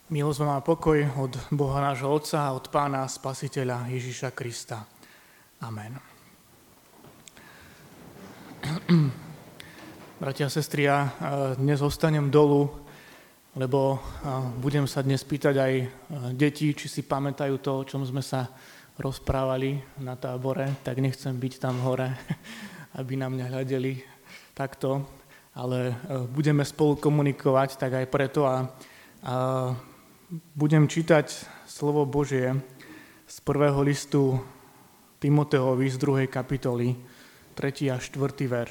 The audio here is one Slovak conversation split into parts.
Milosť vám a pokoj od Boha nášho Otca a od Pána Spasiteľa Ježiša Krista. Amen. Bratia a sestry, ja dnes ostanem dolu, lebo budem sa dnes pýtať aj detí, či si pamätajú to, o čom sme sa rozprávali na tábore, tak nechcem byť tam hore, aby na mňa hľadeli takto, ale budeme spolu komunikovať, tak aj preto a budem čítať slovo Božie z prvého listu Timoteovi z 2. kapitoly, 3. a 4. verš.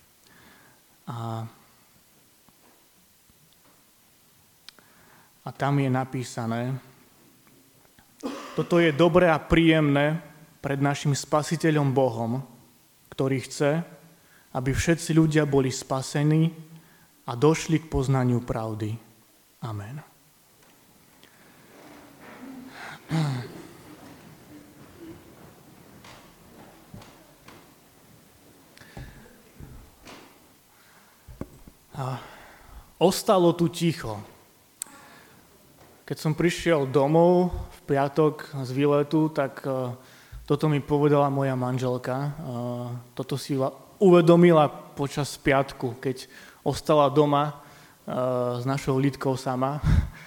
A tam je napísané: Toto je dobré a príjemné pred našim Spasiteľom Bohom, ktorý chce, aby všetci ľudia boli spasení a došli k poznaniu pravdy. Amen. A ostalo tu ticho. Keď som prišiel domov v piatok z výletu, tak toto mi povedala moja manželka. Toto si uvedomila počas piatku, keď ostala doma s našou Lidkou sama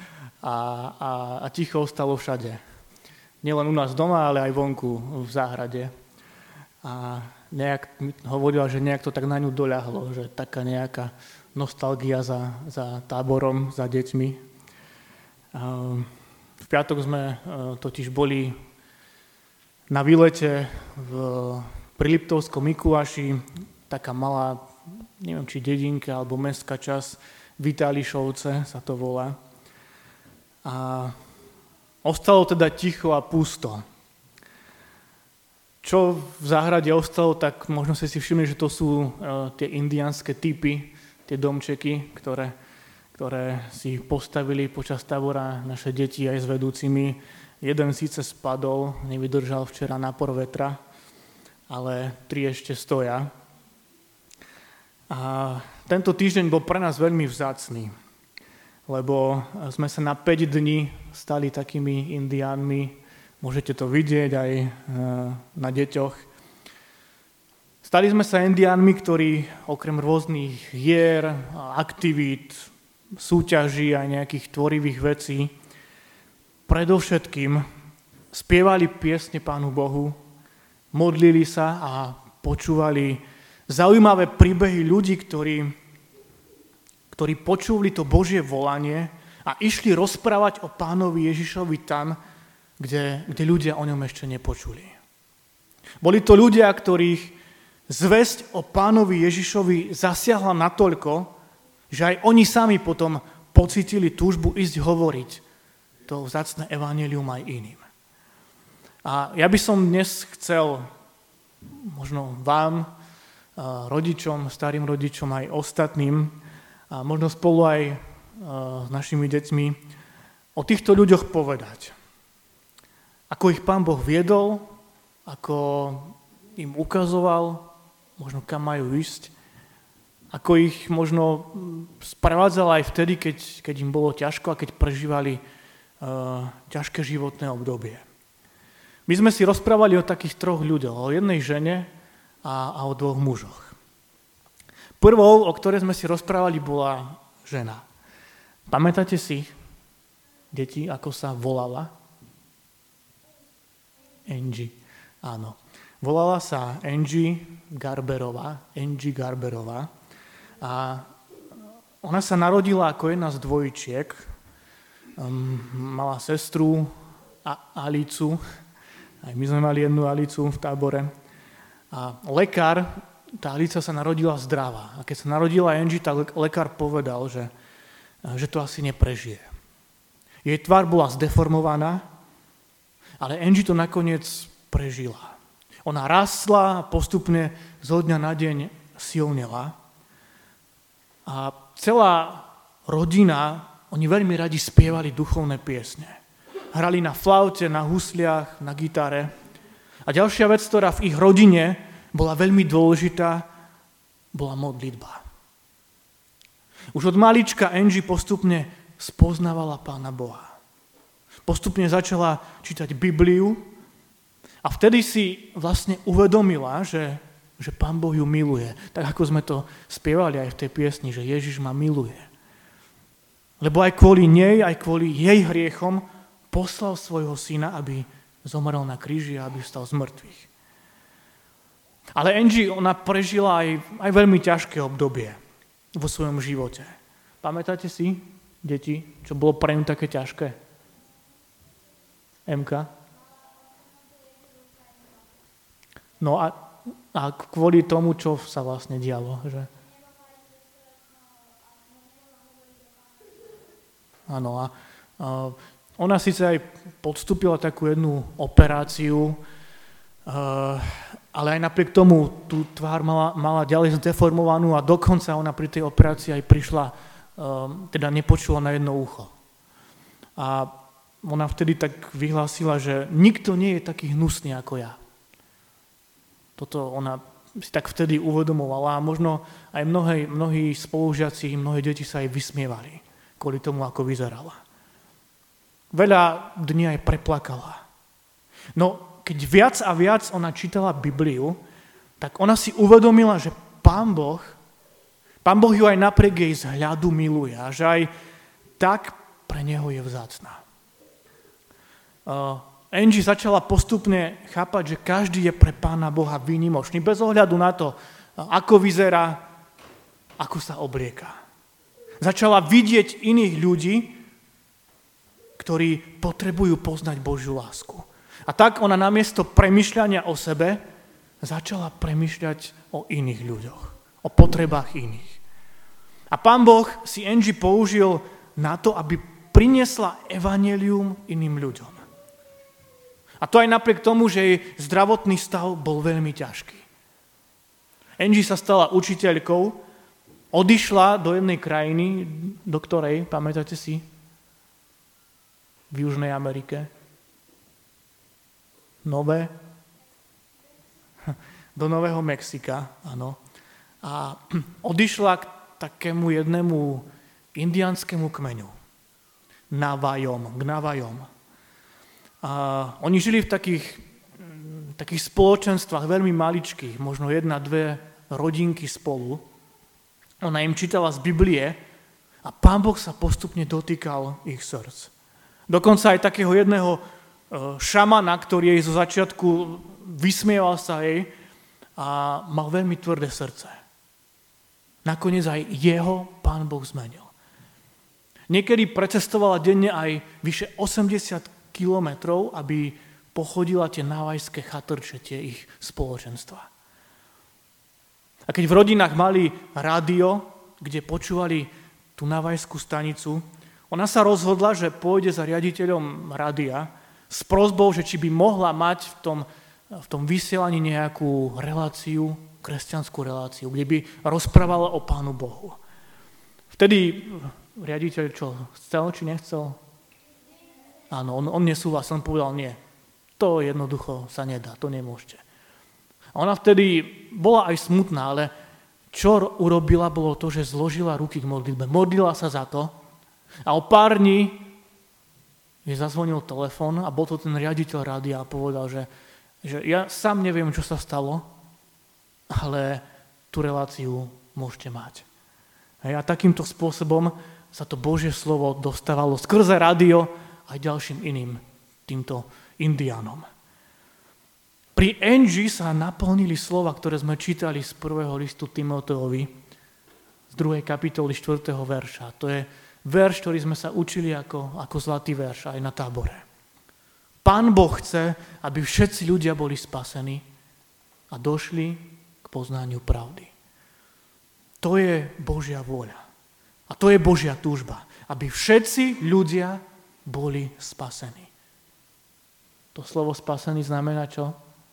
a ticho ostalo všade. Nielen u nás doma, ale aj vonku v záhrade. A nejak hovorila, že nejak to tak na ňu doľahlo, že taká nejaká nostalgia za táborom, za deťmi. V piatok sme totiž boli na výlete pri Liptovskom Mikuláši, taká malá, neviem, či dedinka alebo mestská časť, Vitálišovce sa to volá. A ostalo teda ticho a pusto. Čo v záhrade ostalo, tak možno ste si všimli, že to sú tie indiánske typy, tie domčeky, ktoré si postavili počas tábora naše deti aj s vedúcimi. Jeden síce spadol, nevydržal včera nápor vetra, ale 3 ešte stoja. A tento týždeň bol pre nás veľmi vzácny, lebo sme sa na 5 dní stali takými indiánmi. Môžete to vidieť aj na deťoch. Stali sme sa indiánmi, ktorí okrem rôznych hier, aktivít, súťaží a nejakých tvorivých vecí predovšetkým spievali piesne Pánu Bohu, modlili sa a počúvali zaujímavé príbehy ľudí, ktorí počuli to Božie volanie a išli rozprávať o Pánovi Ježišovi tam, kde ľudia o ňom ešte nepočuli. Boli to ľudia, ktorých zvesť o Pánovi Ježišovi zasiahla natoľko, že aj oni sami potom pocítili túžbu ísť hovoriť to vzácne evanjelium aj iným. A ja by som dnes chcel možno vám, rodičom, starým rodičom aj ostatným, a možno spolu aj s našimi deťmi o týchto ľuďoch povedať. Ako ich Pán Boh viedol, ako im ukazoval, možno kam majú ísť, ako ich možno sprevádzal aj vtedy, keď im bolo ťažko a keď prežívali ťažké životné obdobie. My sme si rozprávali o takých 3 ľuďoch, o jednej žene a o 2 mužoch. Prvou, o ktorej sme si rozprávali, bola žena. Pamätáte si, deti, ako sa volala? Angie. Áno. Volala sa Angie Garberová. A ona sa narodila ako jedna z dvojčiek. Mala sestru Alicu. Aj my sme mali jednu Alicu v tábore. A lekár, tá Alica sa narodila zdravá. A keď sa narodila Angie, tak lekár povedal, že to asi neprežije. Jej tvár bola zdeformovaná, ale Angie to nakoniec prežila. Ona rastla a postupne zo dňa na deň silnela. A celá rodina, oni veľmi radi spievali duchovné piesne. Hrali na flaute, na husliach, na gitare. A ďalšia vec, ktorá v ich rodine bola veľmi dôležitá, bola modlitba. Už od malička Angie postupne spoznávala Pána Boha. Postupne začala čítať Bibliu a vtedy si vlastne uvedomila, že Pán Boh ju miluje. Tak ako sme to spievali aj v tej piesni, že Ježiš ma miluje. Lebo aj kvôli nej, aj kvôli jej hriechom poslal svojho syna, aby zomrel na kríži a aby vstal z mŕtvych. Ale Angie, ona prežila aj veľmi ťažké obdobie vo svojom živote. Pamätáte si, deti, čo bolo pre ňu také ťažké? Emka? No a kvôli tomu, čo sa vlastne dialo, že? Áno, a ona síce aj podstúpila takú jednu operáciu, ale aj napriek tomu tú tvár mala ďalej zdeformovanú a dokonca ona pri tej operácii aj prišla, teda nepočula na jedno ucho. A ona vtedy tak vyhlásila, že nikto nie je taký hnusný ako ja. Toto ona si tak vtedy uvedomovala a možno aj mnohí spolužiaci, mnohé deti sa jej vysmievali kvôli tomu, ako vyzerala. Veľa dní aj preplakala. No, keď viac a viac ona čítala Bibliu, tak ona si uvedomila, že Pán Boh ju aj napriek jej vzhľadu miluje a že aj tak pre neho je vzácna. Angie začala postupne chápať, že každý je pre Pána Boha výnimočný, bez ohľadu na to, ako vyzerá, ako sa oblieka. Začala vidieť iných ľudí, ktorí potrebujú poznať Božiu lásku. A tak ona namiesto premýšľania o sebe začala premýšľať o iných ľuďoch, o potrebách iných. A Pán Boh si Angie použil na to, aby priniesla evanjelium iným ľuďom. A to aj napriek tomu, že jej zdravotný stav bol veľmi ťažký. Angie sa stala učiteľkou, odišla do jednej krajiny, do ktorej, pamätáte si, v Južnej Amerike, do Nového Mexika, áno. A odišla k takému jednému indiánskému kmeňu, k Navajom. A oni žili v takých spoločenstvách, veľmi maličkých, možno 1-2 rodinky spolu. Ona im čítala z Biblie a Pán Boh sa postupne dotýkal ich srdc. Dokonca aj takého jedného šamana, ktorý jej zo začiatku vysmieval sa jej a mal veľmi tvrdé srdce. Nakoniec aj jeho Pán Boh zmenil. Niekedy precestovala denne aj vyše 80 kilometrov, aby pochodila tie navajské chatrče, tie ich spoločenstva. A keď v rodinách mali rádio, kde počúvali tú navajskú stanicu, ona sa rozhodla, že pôjde za riaditeľom rádia s prosbou, že či by mohla mať v tom vysielaní nejakú reláciu, kresťanskú reláciu, kde by rozprávala o Pánu Bohu. Vtedy riaditeľ čo, chcel či nechcel? Áno, on nesúhlasil, on povedal nie. To jednoducho sa nedá, to nemôžete. A ona vtedy bola aj smutná, ale čo urobila, bolo to, že zložila ruky k modlitbe. Modlila sa za to a o pár dní jej zazvonil telefón a bol to ten riaditeľ rádia a povedal, že ja sám neviem, čo sa stalo, ale tú reláciu môžete mať. A takýmto spôsobom sa to Božie slovo dostávalo skrze rádio aj ďalším iným týmto indiánom. Pri Angie sa naplnili slova, ktoré sme čítali z 1. listu Timoteovi, z 2. kapitoly 4. verša. To je verš, ktorý sme sa učili ako zlatý verš aj na tábore. Pán Boh chce, aby všetci ľudia boli spasení a došli k poznaniu pravdy. To je Božia vôľa. A to je Božia túžba, aby všetci ľudia boli spasení. To slovo spasený znamená čo?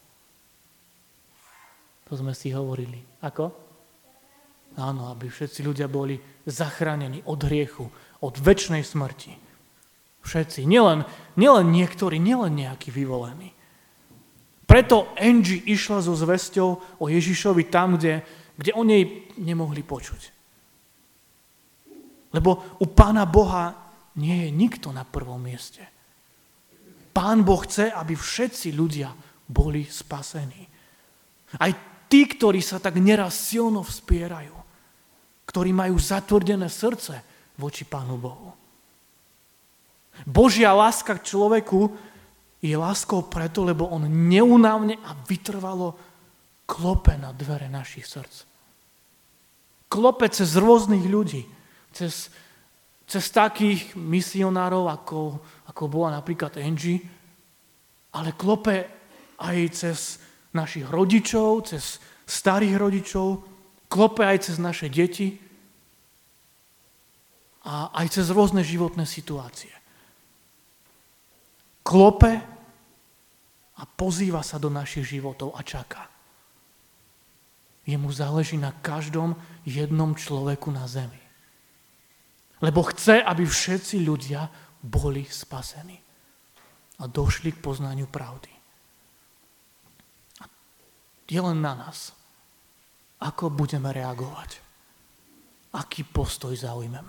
To sme si hovorili. Ako? Áno, aby všetci ľudia boli zachránení od hriechu, od večnej smrti. Všetci. Nielen niektorí, nielen nejakí vyvolení. Preto Angie išla so zvesťou o Ježišovi tam, kde o nej nemohli počuť. Lebo u Pána Boha nie je nikto na prvom mieste. Pán Boh chce, aby všetci ľudia boli spasení. Aj tí, ktorí sa tak neraz silno vspierajú, ktorí majú zatvrdené srdce voči Pánu Bohu. Božia láska k človeku je láskou preto, lebo on neúnavne a vytrvalo klope na dvere našich srdc. Klope cez rôznych ľudí, cez takých misionárov, ako bola napríklad Angie, ale klope aj cez našich rodičov, cez starých rodičov, klope aj cez naše deti a aj cez rôzne životné situácie. Klope a pozýva sa do našich životov a čaká. Jemu záleží na každom jednom človeku na zemi. Lebo chce, aby všetci ľudia boli spasení a došli k poznaniu pravdy. A je len na nás, ako budeme reagovať, aký postoj zaujmeme.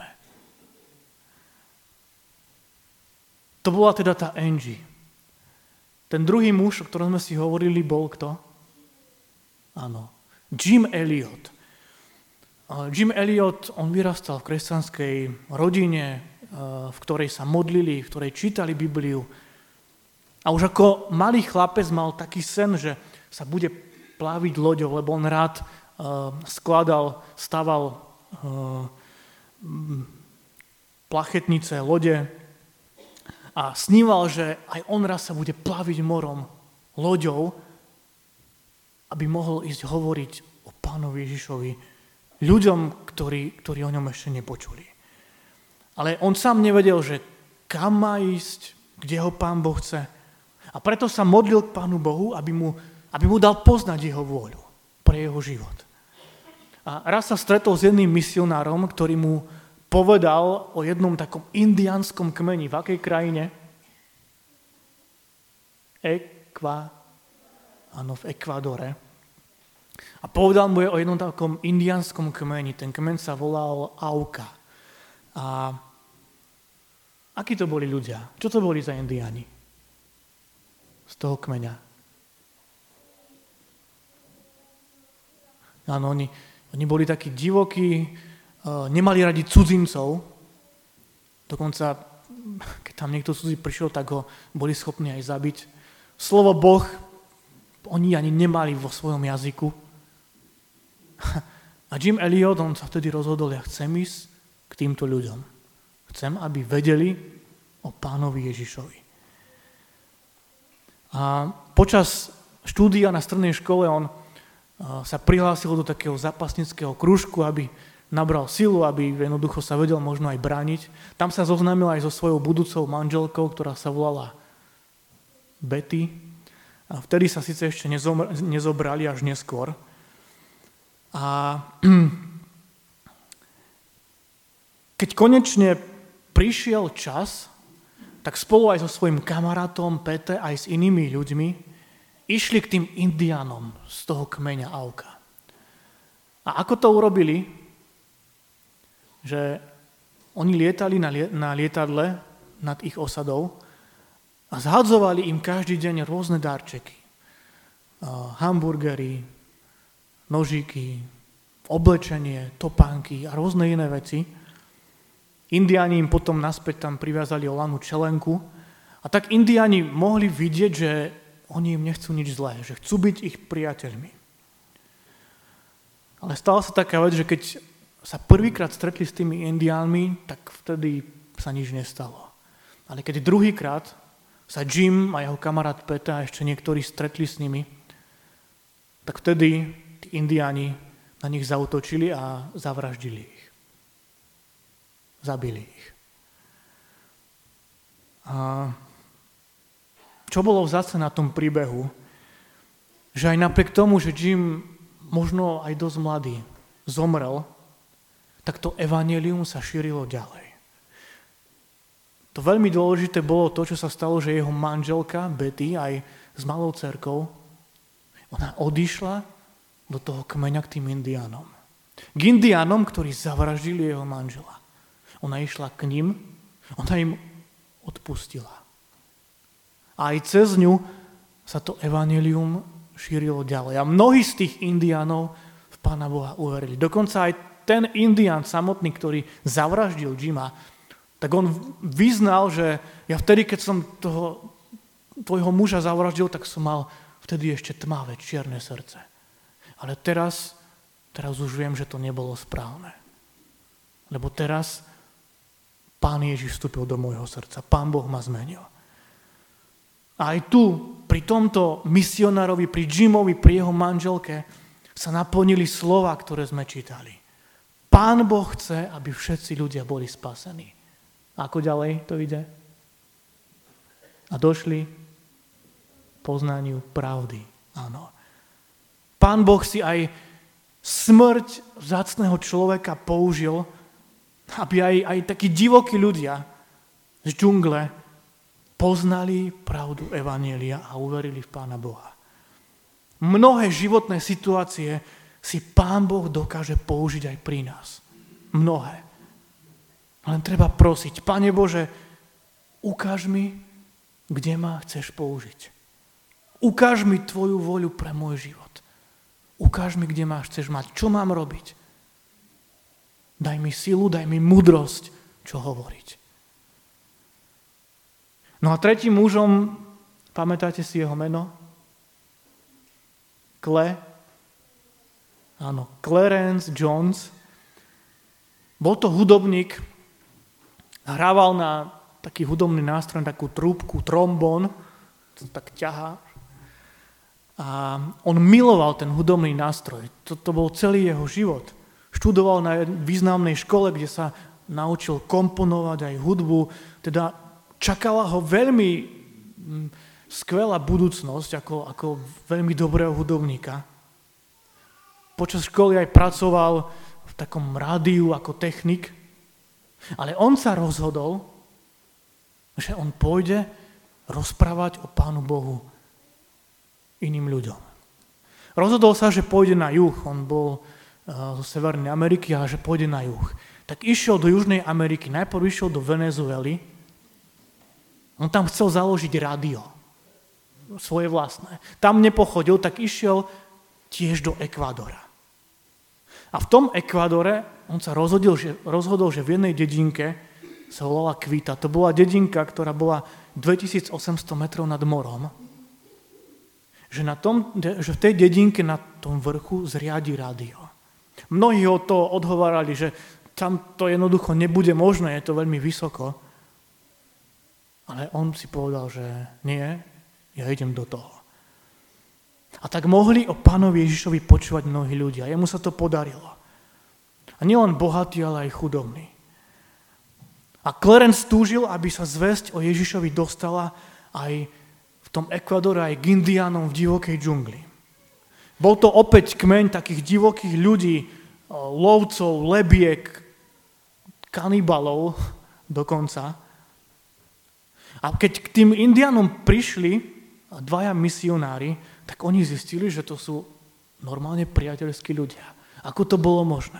To bola teda tá Angie. Ten druhý muž, o ktorom sme si hovorili, bol kto? Áno, Jim Elliot. Jim Elliot, on vyrastal v kresťanskej rodine, v ktorej sa modlili, v ktorej čítali Bibliu. A už ako malý chlapec mal taký sen, že sa bude pláviť loďou, lebo on rád staval plachetnice, lode a sníval, že aj on raz sa bude pláviť morom, loďou, aby mohol ísť hovoriť o Pánovi Ježišovi ľuďom, ktorí o ňom ešte nepočuli. Ale on sám nevedel, že kam má ísť, kde ho Pán Boh chce. A preto sa modlil k Pánu Bohu, aby mu dal poznať jeho vôľu pre jeho život. A raz sa stretol s jedným misionárom, ktorý mu povedal o jednom takom indiánskom kmeni. V akej krajine? V Ekvádore. A povedal mu o jednom takom indiánskom kmeni. Ten kmeň sa volal Auka. A akí to boli ľudia? Čo to boli za indiáni? Z toho kmeňa. Áno, oni boli takí divokí, nemali radi cudzincov. Dokonca, keď tam niekto cudzí prišiel, tak ho boli schopní aj zabiť. Slovo Boh oni ani nemali vo svojom jazyku. A Jim Elliot, on sa vtedy rozhodol, ja chcem ísť k týmto ľuďom. Chcem, aby vedeli o Pánovi Ježišovi. A počas štúdia na strednej škole on sa prihlásil do takého zápasníckeho krúžku, aby nabral silu, aby jednoducho sa vedel možno aj brániť. Tam sa zoznámil aj so svojou budúcou manželkou, ktorá sa volala Betty. A vtedy sa síce ešte nezobrali až neskôr. A keď konečne prišiel čas, tak spolu aj so svojím kamarátom Pete, aj s inými ľuďmi, išli k tým indiánom z toho kmeňa Auka. A ako to urobili? Že oni lietali na lietadle nad ich osadou a zhadzovali im každý deň rôzne darčeky. Hamburgery, nožíky, oblečenie, topánky a rôzne iné veci. Indiáni im potom naspäť tam priviazali olanú čelenku a tak indiáni mohli vidieť, že oni im nechcú nič zlé, že chcú byť ich priateľmi. Ale stala sa taká vec, že keď sa prvýkrát stretli s tými indiánmi, tak vtedy sa nič nestalo. Ale keď druhýkrát sa Jim a jeho kamarát Peta a ešte niektorí stretli s nimi, tak vtedy tí indiáni na nich zaútočili a zavraždili ich. Zabili ich. A čo bolo vzácne na tom príbehu, že aj napriek tomu, že Jim možno aj dosť mladý zomrel, tak to evanjelium sa šírilo ďalej. To veľmi dôležité bolo to, čo sa stalo, že jeho manželka Betty aj s malou dcerkou, ona odišla do toho kmeňa k tým indiánom. K indiánom, ktorí zavraždili jeho manžela. Ona išla k ním, ona im odpustila. A aj cez ňu sa to evanjelium šírilo ďalej. A mnohí z tých indiánov v Pána Boha uverili. Dokonca aj ten indián samotný, ktorý zavraždil Jima, tak on vyznal, že ja vtedy, keď som toho tvojho muža zavraždil, tak som mal vtedy ešte tmavé, čierne srdce. Ale teraz už viem, že to nebolo správne. Lebo teraz Pán Ježiš vstúpil do môjho srdca. Pán Boh ma zmenil. A aj tu, pri tomto misionárovi, pri Jimovi, pri jeho manželke sa naplnili slova, ktoré sme čítali. Pán Boh chce, aby všetci ľudia boli spasení. A ako ďalej to ide? A došli poznaniu pravdy. Áno. Pán Boh si aj smrť vzácneho človeka použil, aby aj takí divokí ľudia z džungle poznali pravdu evanjelia a uverili v Pána Boha. Mnohé životné situácie si Pán Boh dokáže použiť aj pri nás. Mnohé. Len treba prosiť, Pane Bože, ukáž mi, kde ma chceš použiť. Ukáž mi tvoju voľu pre môj život. Ukáž mi, kde ma chceš mať. Čo mám robiť? Daj mi silu, daj mi múdrosť, čo hovoriť. No a tretím mužom, pamätáte si jeho meno? Clarence Jones. Bol to hudobník, hrával na taký hudobný nástroj, takú trúbku, trombón, to tak ťahá. A on miloval ten hudobný nástroj. To bol celý jeho život. Študoval na významnej škole, kde sa naučil komponovať aj hudbu. Teda čakala ho veľmi skvelá budúcnosť ako veľmi dobrého hudobníka. Počas školy aj pracoval v takom rádiu ako technik. Ale on sa rozhodol, že on pôjde rozprávať o Pánu Bohu iným ľuďom. Rozhodol sa, že pôjde na juh. On bol zo Severnej Ameriky a že pôjde na juh. Tak išiel do Južnej Ameriky. Najprv išiel do Venezuely. On tam chcel založiť rádio. Svoje vlastné. Tam nepochodil, tak išiel tiež do Ekvádora. A v tom Ekvádore on sa rozhodol, že v jednej dedinke sa volala Kvita. To bola dedinka, ktorá bola 2800 metrov nad morom. Že v tej dedinke na tom vrchu zriadi rádio. Mnohí ho to odhovárali, že tam to jednoducho nebude možné, je to veľmi vysoko. Ale on si povedal, že nie, ja idem do toho. A tak mohli o Pánovi Ježišovi počúvať mnohí ľudia. Jemu sa to podarilo. A nielen bohatý, ale aj chudobný. A Clarence túžil, aby sa zvesť o Ježišovi dostala aj v tom Ekvádore, aj k indiánom v divokej džungli. Bol to opäť kmeň takých divokých ľudí, lovcov, lebiek, kanibalov dokonca. A keď k tým indiánom prišli dvaja misionári, tak oni zistili, že to sú normálne priateľskí ľudia. Ako to bolo možné?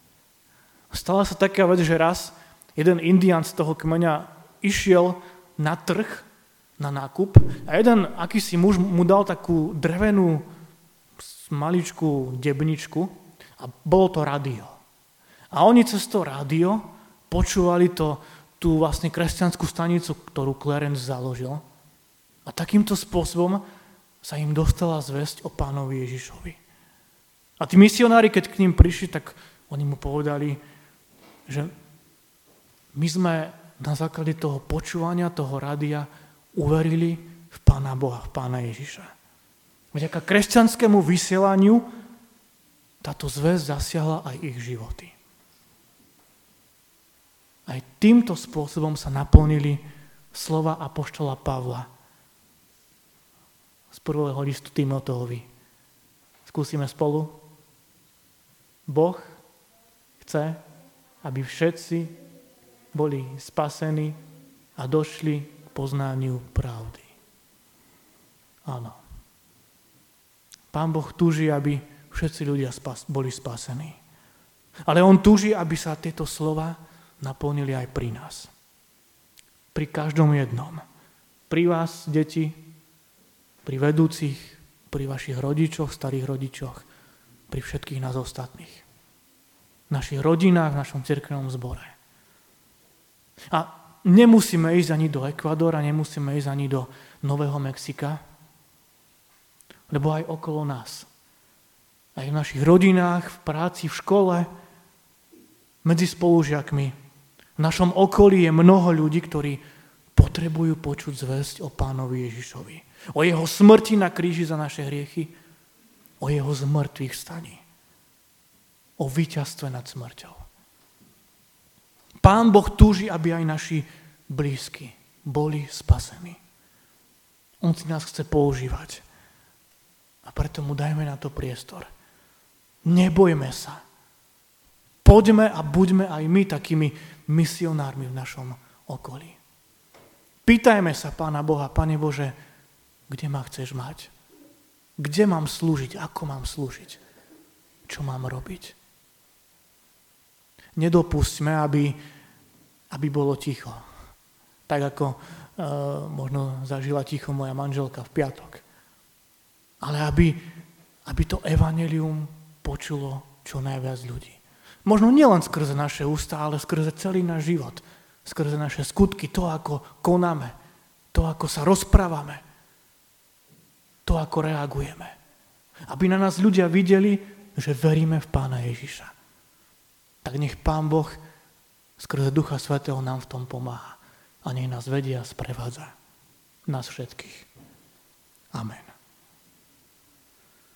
Stala sa taká vec, že raz jeden indián z toho kmeňa išiel na trh, na nákup a jeden akýsi muž mu dal takú drevenú maličkú debničku a bolo to rádio. A oni cez to rádio počúvali tú vlastne kresťanskú stanicu, ktorú Clarence založil. A takýmto spôsobom sa im dostala zvesť o Pánovi Ježišovi. A tí misionári, keď k ním prišli, tak oni mu povedali, že my sme na základe toho počúvania, toho rádia uverili v Pána Boha, v Pána Ježiša. Vďaka kresťanskému vysielaniu táto zvesť zasiahla aj ich životy. Aj týmto spôsobom sa naplnili slova apoštola Pavla z prvého listu Timoteovi. Skúsime spolu. Boh chce, aby všetci boli spasení a došli poznaniu pravdy. Áno. Pán Boh túži, aby všetci ľudia boli spasení. Ale on túži, aby sa tieto slova naplnili aj pri nás. Pri každom jednom. Pri vás, deti, pri vedúcich, pri vašich rodičoch, starých rodičoch, pri všetkých nás ostatných. V našich rodinách, v našom cirkevnom zbore. A nemusíme ísť ani do Ekvádora, nemusíme ísť ani do Nového Mexika, lebo aj okolo nás. Aj v našich rodinách, v práci, v škole, medzi spolužiakmi. V našom okolí je mnoho ľudí, ktorí potrebujú počuť zvesť o Pánovi Ježišovi. O jeho smrti na kríži za naše hriechy, o jeho zmrtvých vstaní, o víťazstve nad smrťou. Pán Boh túži, aby aj naši blízki boli spasení. On si nás chce používať. A preto mu dajme na to priestor. Nebojme sa. Poďme a buďme aj my takými misionármi v našom okolí. Pýtajme sa Pána Boha, Pane Bože, kde ma chceš mať? Kde mám slúžiť? Ako mám slúžiť? Čo mám robiť? Nedopustme, aby bolo ticho. Tak ako možno zažila ticho moja manželka v piatok. Ale aby to evanjelium počulo čo najviac ľudí. Možno nielen skrze naše ústa, ale skrze celý náš život. Skrze naše skutky, to, ako konáme, to, ako sa rozprávame, to, ako reagujeme. Aby na nás ľudia videli, že veríme v Pána Ježiša. Tak nech Pán Boh skrze Ducha Svätého nám v tom pomáha. A nech nás vedie a sprevádza. Nás všetkých. Amen.